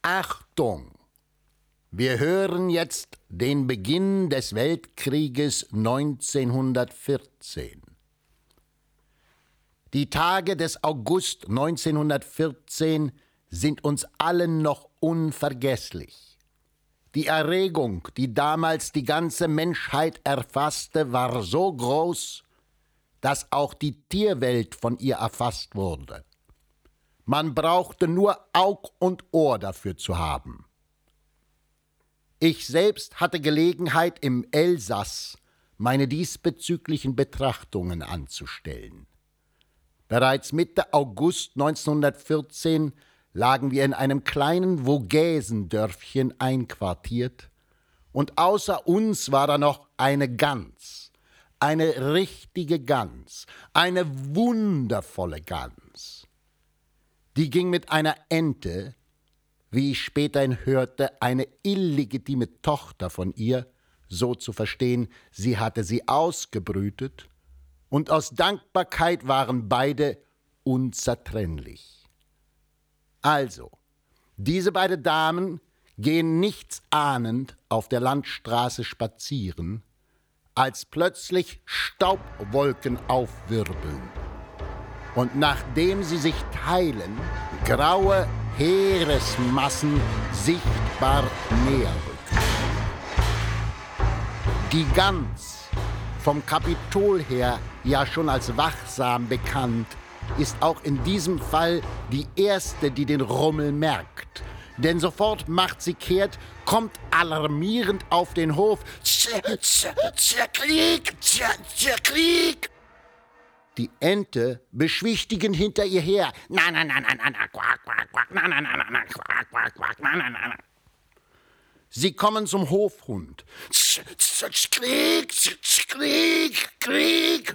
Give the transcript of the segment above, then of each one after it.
Achtung! Wir hören jetzt den Beginn des Weltkrieges 1914. Die Tage des August 1914 sind uns allen noch unvergesslich. Die Erregung, die damals die ganze Menschheit erfasste, war so groß, dass auch die Tierwelt von ihr erfasst wurde. Man brauchte nur Aug und Ohr dafür zu haben. Ich selbst hatte Gelegenheit, im Elsass meine diesbezüglichen Betrachtungen anzustellen. Bereits Mitte August 1914 lagen wir in einem kleinen Vogesendörfchen einquartiert, und außer uns war da noch eine Gans, eine richtige Gans, eine wundervolle Gans. Die ging mit einer Ente, wie ich späterhin hörte, eine illegitime Tochter von ihr, so zu verstehen, sie hatte sie ausgebrütet, und aus Dankbarkeit waren beide unzertrennlich. Also, diese beiden Damen gehen nichts ahnend auf der Landstraße spazieren, als plötzlich Staubwolken aufwirbeln. Und nachdem sie sich teilen, graue Heeresmassen sichtbar näher rücken. Die Gans, vom Kapitol her ja schon als wachsam bekannt, ist auch in diesem Fall die erste, die den Rummel merkt. Denn sofort macht sie kehrt, kommt alarmierend auf den Hof. Krieg! Krieg! Die Ente beschwichtigen hinter ihr her. Na, na, na, na, na, na, quack, quack, quack, na, na, na, na, na, quack, quack, quack, na, na, na, na. Sie kommen zum Hofhund. Krieg! Krieg! Krieg!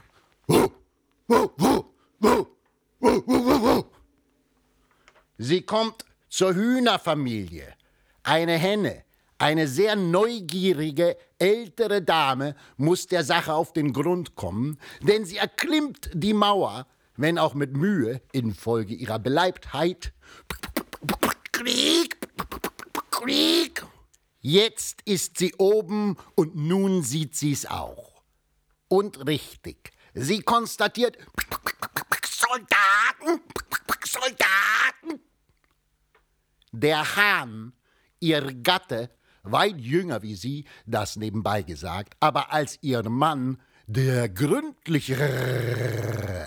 Sie kommt zur Hühnerfamilie. Eine Henne, eine sehr neugierige, ältere Dame muss der Sache auf den Grund kommen, denn sie erklimmt die Mauer, wenn auch mit Mühe, infolge ihrer Beleibtheit. Krieg! Krieg! Jetzt ist sie oben und nun sieht sie's auch. Und richtig, sie konstatiert, Soldaten! Soldaten! Der Hahn, ihr Gatte, weit jünger wie sie, das nebenbei gesagt, aber als ihr Mann, der gründlichere.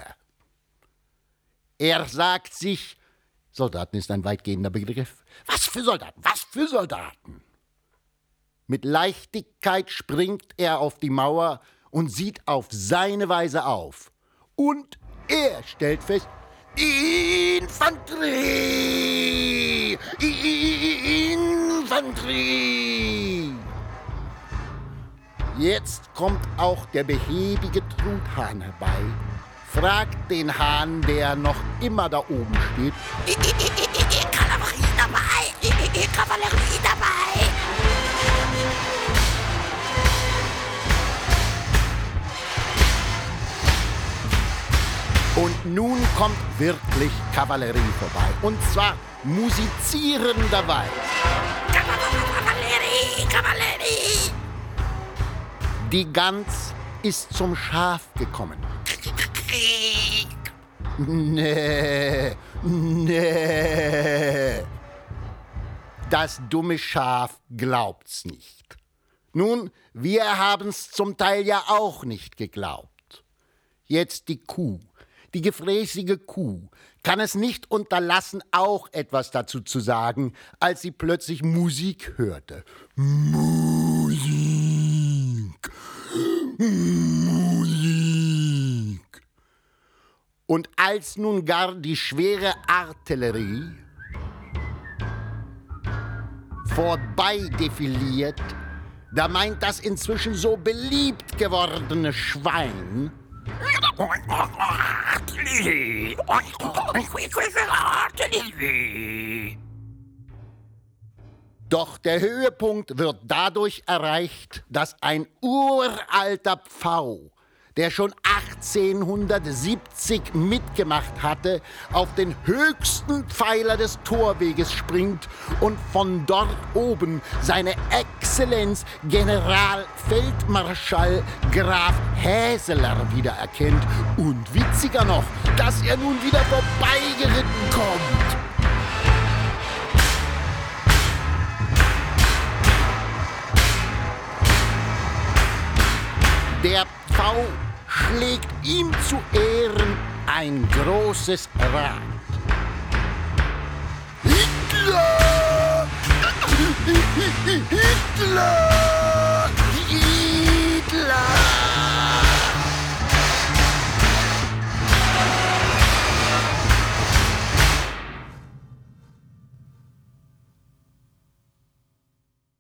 Er sagt sich, Soldaten ist ein weitgehender Begriff. Was für Soldaten? Was für Soldaten? Mit Leichtigkeit springt er auf die Mauer und sieht auf seine Weise auf. Und er stellt fest, Infanterie! Infanterie! Jetzt kommt auch der behäbige Truthahn herbei, fragt den Hahn, der noch immer da oben steht, Kavallerie dabei! Kavallerie dabei! Und nun kommt wirklich Kavallerie vorbei. Und zwar musizierenderweise. Kavallerie! Kavallerie! Die Gans ist zum Schaf gekommen. Krieg! Nee. Das dumme Schaf glaubt's nicht. Nun, wir haben's zum Teil ja auch nicht geglaubt. Jetzt die Kuh. Die gefräßige Kuh kann es nicht unterlassen, auch etwas dazu zu sagen, als sie plötzlich Musik hörte. Musik! Musik! Und als nun gar die schwere Artillerie vorbei defiliert, da meint das inzwischen so beliebt gewordene Schwein, doch der Höhepunkt wird dadurch erreicht, dass ein uralter Pfau, der schon 1870 mitgemacht hatte, auf den höchsten Pfeiler des Torweges springt und von dort oben seine Exzellenz Generalfeldmarschall Graf Häseler wiedererkennt. Und witziger noch, dass er nun wieder vorbeigeritten kommt. Der Pfau schlägt ihm zu Ehren ein großes Rad. Hitler! Hitler!